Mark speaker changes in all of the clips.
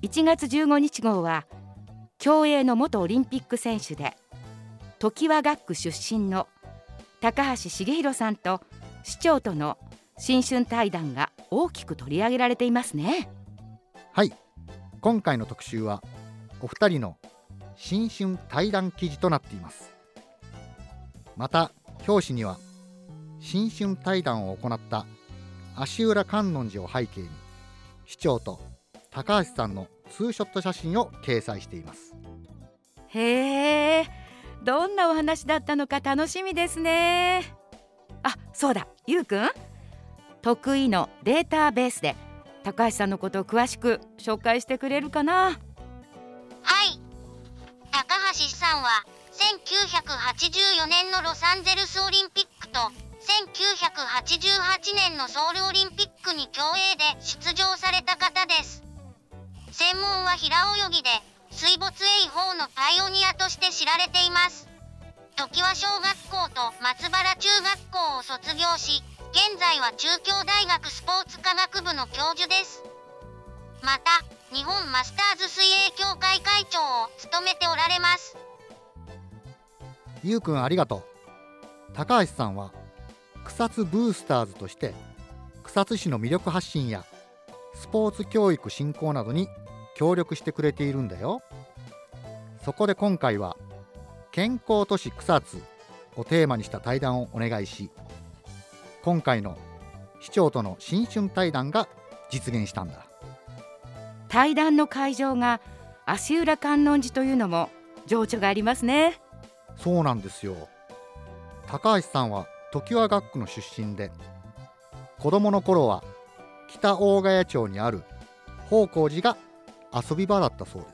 Speaker 1: 1月15日号は競泳の元オリンピック選手で常盤学区出身の高橋茂弘さんと市長との新春対談が大きく取り上げられていますね。
Speaker 2: はい、今回の特集はお二人の新春対談記事となっています。また表紙には新春対談を行った足浦観音寺を背景に市長と高橋さんのツーショット写真を掲載しています。
Speaker 1: へえ、どんなお話だったのか楽しみですね。あ、そうだ、ゆうくん、得意のデータベースで高橋さんのことを詳しく紹介してくれるかな。
Speaker 3: はい、高橋さんは1984年のロサンゼルスオリンピックと1988年のソウルオリンピックに競泳で出場された方です。専門は平泳ぎで水没泳法のパイオニアとして知られています。常盤小学校と松原中学校を卒業し、現在は中京大学スポーツ科学部の教授です。また日本マスターズ水泳協会会長を務めておられます。
Speaker 2: ゆうくんありがとう。高橋さんは草津ブースターズとして草津市の魅力発信やスポーツ教育振興などに協力してくれているんだよ。そこで今回は健康都市草津をテーマにした対談をお願いし、今回の市長との新春対談が実現したんだ。
Speaker 1: 対談の会場が足浦観音寺というのも情緒がありますね。
Speaker 2: そうなんですよ。高橋さんは常盤学区の出身で、子供の頃は北大ヶ谷町にある宝光寺が遊び場だったそうです。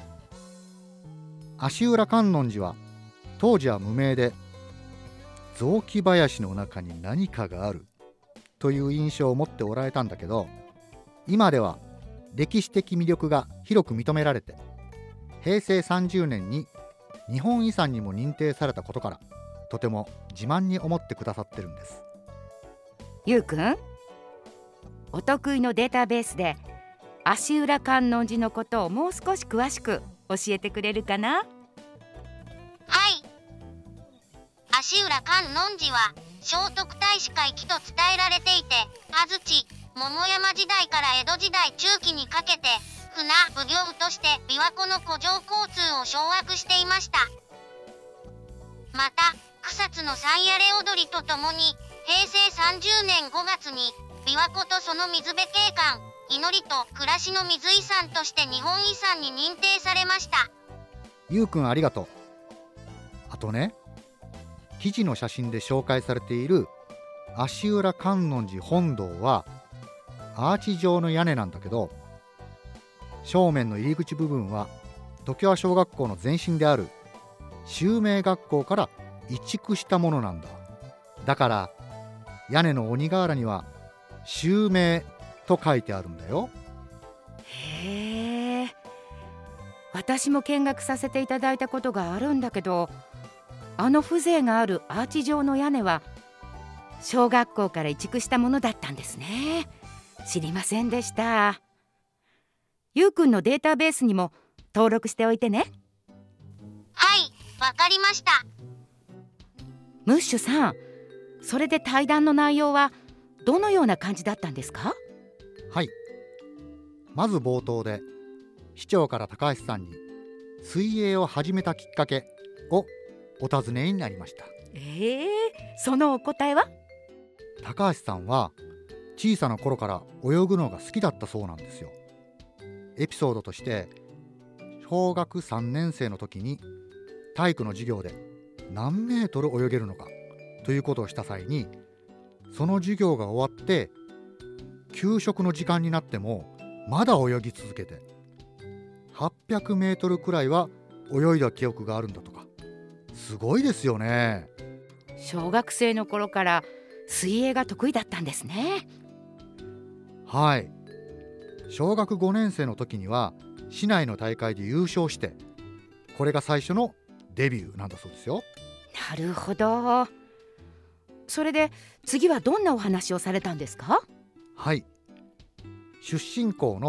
Speaker 2: 足浦観音寺は当時は無名で、雑木林の中に何かがあるという印象を持っておられたんだけど、今では歴史的魅力が広く認められて、平成30年に日本遺産にも認定されたことから、とても自慢に思ってくださってるんです。
Speaker 1: ゆうくん、お得意のデータベースで足浦観音寺のことをもう少し詳しく教えてくれるかな。
Speaker 3: はい、足浦観音寺は聖徳太子回帰と伝えられていて、安土桃山時代から江戸時代中期にかけて船奉行として琵琶湖の湖上交通を掌握していました。また草津の三やれ踊りとともに平成30年5月に琵琶湖とその水辺景観、祈りと暮らしの水遺産として日本遺産に認定されました。
Speaker 2: ゆうくんありがとう。あとね、記事の写真で紹介されている足浦観音寺本堂はアーチ状の屋根なんだけど、正面の入り口部分は常盤小学校の前身である秀明学校から移築したものなんだ。だから屋根の鬼瓦には秀明と書いてあるんだよ。
Speaker 1: へえ、私も見学させていただいたことがあるんだけど、あの風情があるアーチ状の屋根は小学校から移築したものだったんですね。知りませんでした。ゆうくんのデータベースにも登録しておいてね。
Speaker 3: はい、わかりました。
Speaker 1: ムッシュさん、それで対談の内容はどのような感じだったんですか？
Speaker 2: はい、まず冒頭で市長から高橋さんに水泳を始めたきっかけをお尋ねになりました。
Speaker 1: そのお答えは？
Speaker 2: 高橋さんは小さな頃から泳ぐのが好きだったそうなんですよ。エピソードとして、小学3年生の時に体育の授業で何メートル泳げるのかということをした際に、その授業が終わって給食の時間になってもまだ泳ぎ続けて、800メートルくらいは泳いだ記憶があるんだとか。すごいですよね。
Speaker 1: 小学生の頃から水泳が得意だったんですね。
Speaker 2: はい、小学5年生の時には市内の大会で優勝して、これが最初のデビューなんだそうですよ。
Speaker 1: なるほど。それで次はどんなお話をされたんですか？
Speaker 2: はい、出身校の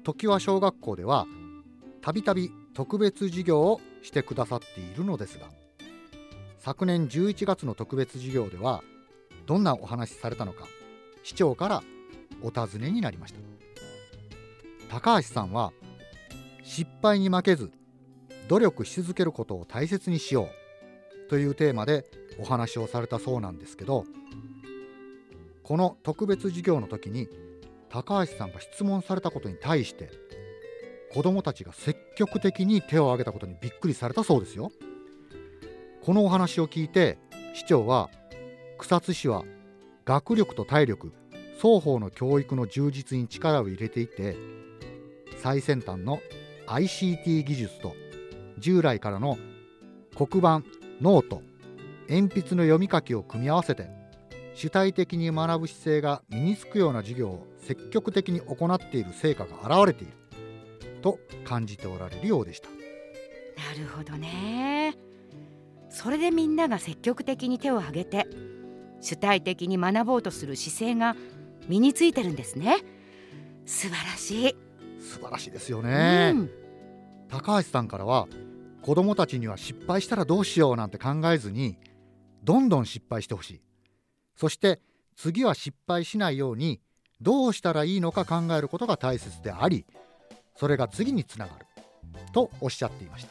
Speaker 2: 常盤小学校ではたびたび特別授業をしてくださっているのですが、昨年11月の特別授業ではどんなお話されたのか、市長からお尋ねになりました。高橋さんは失敗に負けず努力し続けることを大切にしようというテーマでお話をされたそうなんですけど、この特別授業の時に高橋さんが質問されたことに対して子どもたちが積極的に手を挙げたことにびっくりされたそうですよ。このお話を聞いて市長は、草津市は学力と体力双方の教育の充実に力を入れていて、最先端の ICT 技術と従来からの黒板、ノート、鉛筆の読み書きを組み合わせて主体的に学ぶ姿勢が身につくような授業を積極的に行っている成果が現れていると感じておられるようでした。
Speaker 1: なるほどね。それでみんなが積極的に手を挙げて主体的に学ぼうとする姿勢が身についてるんですね。素晴らしい。
Speaker 2: 素晴らしいですよね、高橋さんからは、子どもたちには失敗したらどうしようなんて考えずにどんどん失敗してほしい。そして次は失敗しないようにどうしたらいいのか考えることが大切であり、それが次につながるとおっしゃっていました。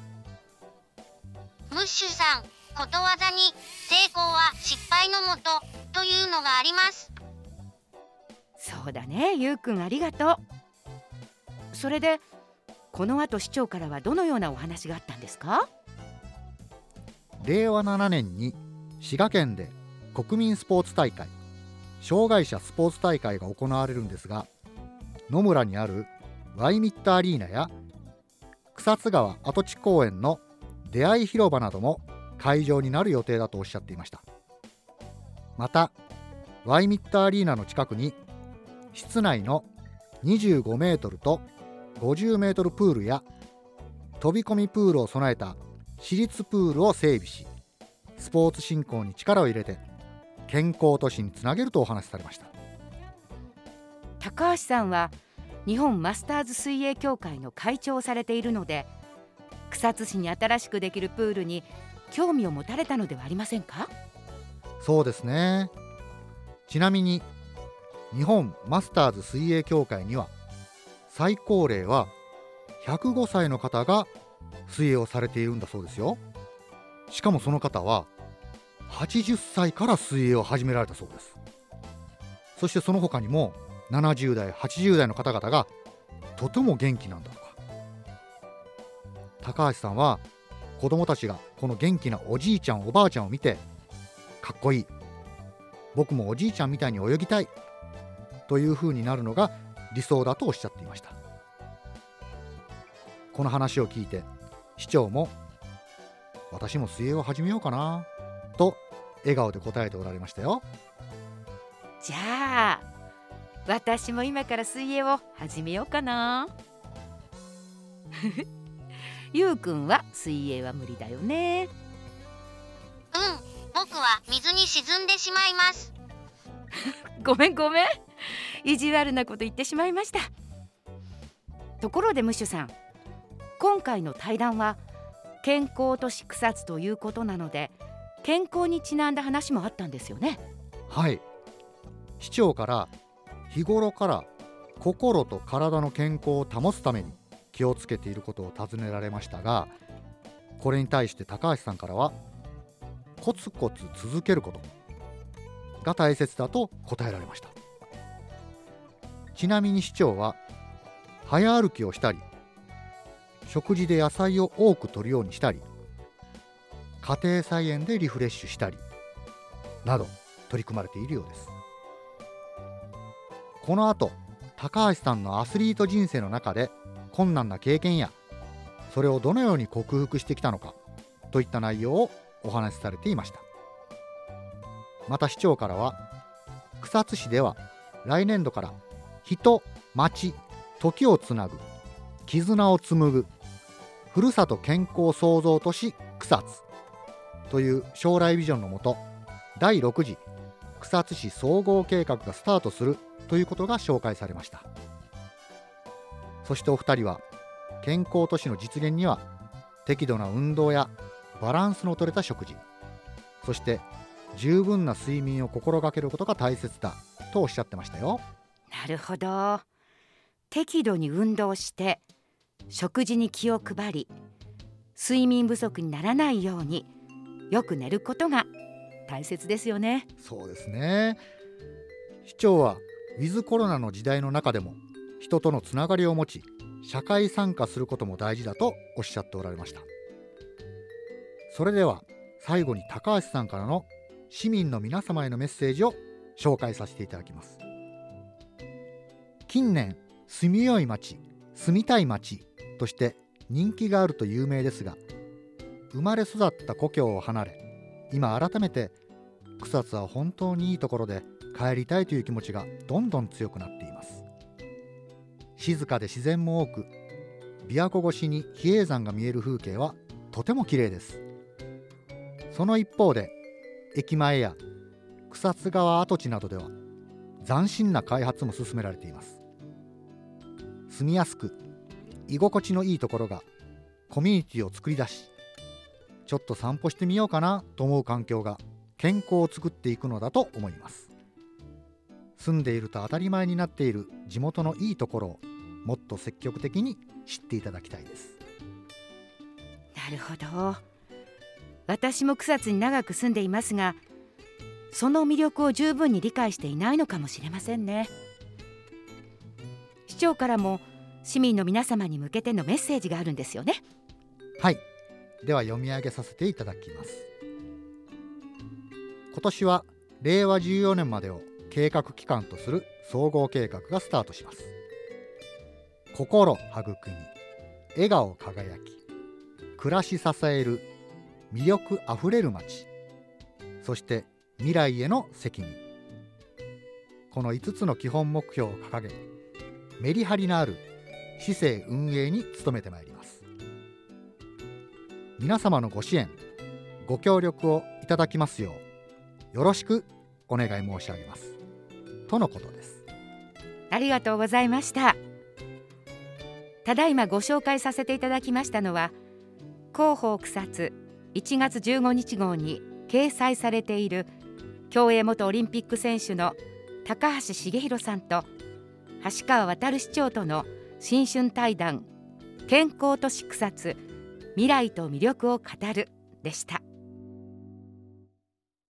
Speaker 3: ムッシュさん、ことわざに成功は失敗のもとというのがあります。
Speaker 1: そうだね、ゆうくんありがとう。それでこの後市長からはどのようなお話があったんですか？
Speaker 2: 令和7年に滋賀県で国民スポーツ大会、障害者スポーツ大会が行われるんですが、野村にあるワイミッタアリーナや草津川跡地公園の出会い広場なども会場になる予定だとおっしゃっていました。またワイミッタアリーナの近くに室内の25メートルと50メートルプールや飛び込みプールを備えた私立プールを整備し、スポーツ振興に力を入れて健康都市につなげるとお話しされました。
Speaker 1: 高橋さんは日本マスターズ水泳協会の会長をされているので、草津市に新しくできるプールに興味を持たれたのではありませんか？
Speaker 2: そうですね。ちなみに日本マスターズ水泳協会には最高齢は105歳の方が水泳をされているんだそうですよ。しかもその方は80歳から水泳を始められたそうです。そしてその他にも70代80代の方々がとても元気なんだとか。高橋さんは子どもたちがこの元気なおじいちゃんおばあちゃんを見て、かっこいい、僕もおじいちゃんみたいに泳ぎたいという風になるのが理想だとおっしゃっていました。この話を聞いて市長も、私も水泳を始めようかなと笑顔で答えておられましたよ。
Speaker 1: じゃあ私も今から水泳を始めようかな。ゆうくんは水泳は無理だよね。
Speaker 3: 僕は水に沈んでしまいます。
Speaker 1: ごめん意地悪なこと言ってしまいました。ところでムッシュさん、今回の対談は健康都市草津ということなので、健康にちなんだ話もあったんですよね。
Speaker 2: はい、市長から日頃から心と体の健康を保つために気をつけていることを尋ねられましたが、これに対して高橋さんからはコツコツ続けることが大切だと答えられました。ちなみに市長は早歩きをしたり、食事で野菜を多く摂るようにしたり、家庭菜園でリフレッシュしたりなど取り組まれているようです。この後、高橋さんのアスリート人生の中で困難な経験やそれをどのように克服してきたのかといった内容をお話しされていました。また市長からは、草津市では来年度から人、町、時をつなぐ、絆を紡ぐ、ふるさと健康創造都市草津という将来ビジョンのもと、第6次草津市総合計画がスタートするということが紹介されました。 そしてお二人は健康都市の実現には適度な運動やバランスの取れた食事、そして十分な睡眠を心がけることが大切だとおっしゃってましたよ。
Speaker 1: なるほど。適度に運動して食事に気を配り、睡眠不足にならないようによく寝ることが大切ですよね。
Speaker 2: そうですね。市長はウィズコロナの時代の中でも人とのつながりを持ち、社会参加することも大事だとおっしゃっておられました。それでは最後に高橋さんからの市民の皆様へのメッセージを紹介させていただきます。近年、住みよい町、住みたい町として人気があると有名ですが、生まれ育った故郷を離れ、今改めて草津は本当にいいところで帰りたいという気持ちがどんどん強くなっています。静かで自然も多く、琵琶湖越しに比叡山が見える風景はとても綺麗です。その一方で、駅前や草津川跡地などでは斬新な開発も進められています。住みやすく居心地のいいところがコミュニティを作り出し、ちょっと散歩してみようかなと思う環境が健康を作っていくのだと思います。住んでいると当たり前になっている地元のいいところをもっと積極的に知っていただきたいです。
Speaker 1: なるほど。私も草津に長く住んでいますが、その魅力を十分に理解していないのかもしれませんね。市長からも市民の皆様に向けてのメッセージがあるんですよね。
Speaker 2: はい、では読み上げさせていただきます。今年は令和14年までを計画期間とする総合計画がスタートします。心育み、笑顔輝き、暮らし支える、魅力あふれる街、そして未来への責任、この5つの基本目標を掲げ、メリハリのある市政運営に努めてまいります。皆様のご支援、ご協力をいただきますようよろしくお願い申し上げますとのことです。
Speaker 1: ありがとうございました。ただいまご紹介させていただきましたのは、広報草津1月15日号に掲載されている競泳元オリンピック選手の高橋茂弘さんと橋川渉市長との新春対談、健康都市草津未来と魅力を語るでした。